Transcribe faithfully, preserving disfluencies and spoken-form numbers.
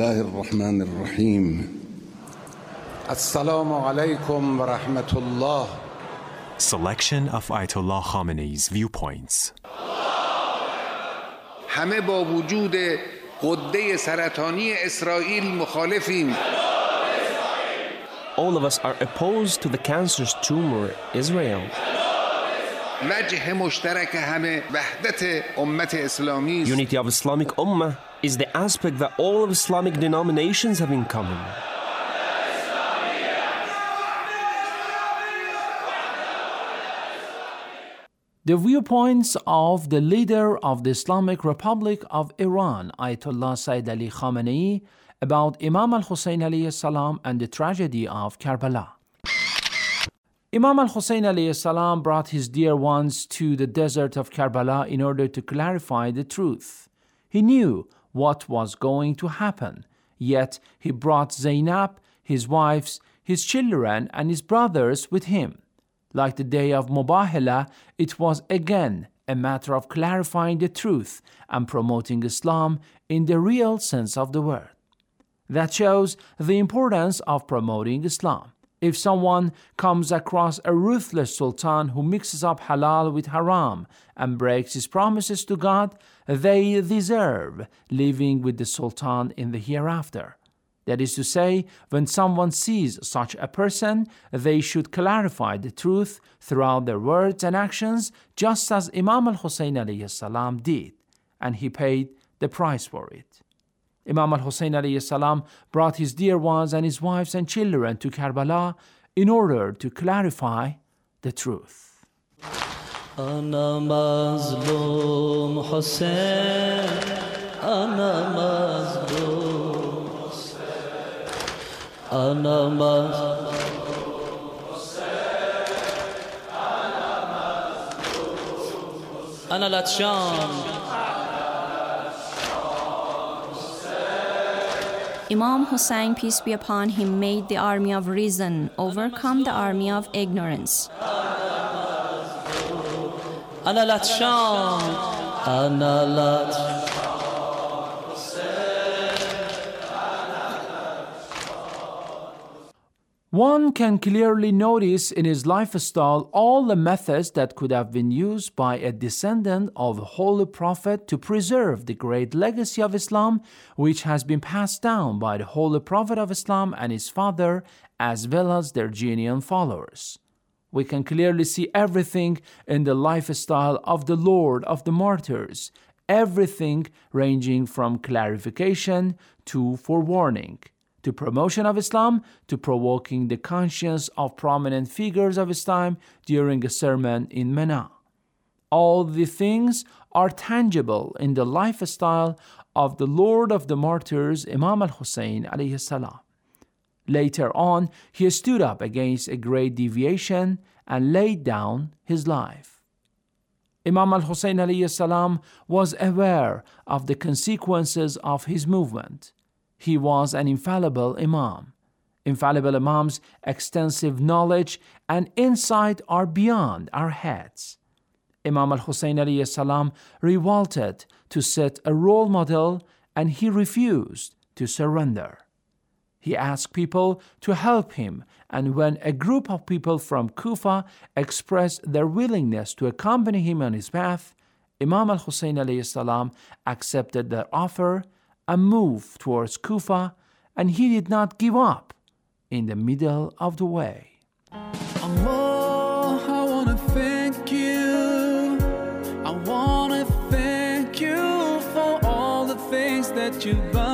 الله الرحمن الرحيم. السلام عليكم ورحمة الله. Selection of Ayatollah Khamenei's viewpoints. همه با وجود غده سرطانی اسرائیل مخالفیم. All of us are opposed to the cancerous tumor Israel. وجه مشترک همه وحدت امت اسلامی است. Unity of Islamic Ummah is the aspect that all of Islamic denominations have in common. The viewpoints of the leader of the Islamic Republic of Iran, Ayatollah Sayyid Ali Khamenei, about Imam al-Hussein alayhi salam and the tragedy of Karbala. Imam al-Hussein alayhi salam brought his dear ones to the desert of Karbala in order to clarify the truth. He knew what was going to happen, yet he brought Zainab, his wives, his children, and his brothers with him. Like the day of Mubahala, it was again a matter of clarifying the truth and promoting Islam in the real sense of the word. That shows the importance of promoting Islam. If someone comes across a ruthless sultan who mixes up halal with haram and breaks his promises to God, they deserve living with the sultan in the hereafter. That is to say, when someone sees such a person, they should clarify the truth throughout their words and actions, just as Imam al-Hussein alayhi salam did, and he paid the price for it. Imam al-Hussein alayhi salam brought his dear ones and his wives and children to Karbala in order to clarify the truth. Ana mazlum Hussein, ana mazlum Hussein, ana mazlum Hussein, ana mazlum Hussein, ana latshan. Imam Hussein, peace be upon him, made the army of reason overcome the army of ignorance. Ana latshan, ana latshan. One can clearly notice in his lifestyle all the methods that could have been used by a descendant of the Holy Prophet to preserve the great legacy of Islam, which has been passed down by the Holy Prophet of Islam and his father, as well as their genuine followers. We can clearly see everything in the lifestyle of the Lord of the Martyrs, everything ranging from clarification to forewarning, to promotion of Islam, to provoking the conscience of prominent figures of his time during a sermon in Mina. All the things are tangible in the lifestyle of the Lord of the Martyrs, Imam al-Hussein alayhi salam. Later on, he stood up against a great deviation and laid down his life. Imam al-Hussein alayhi salam was aware of the consequences of his movement. He was an infallible imam. Infallible imams' extensive knowledge and insight are beyond our heads. Imam al-Hussein alayhi salam revolted to set a role model, and he refused to surrender. He asked people to help him, and when a group of people from Kufa expressed their willingness to accompany him on his path, Imam al-Hussein alayhi salam accepted their offer and moved towards Kufa, and he did not give up in the middle of the way. Allah, I want to thank you. I want to thank you for all the things that you've done.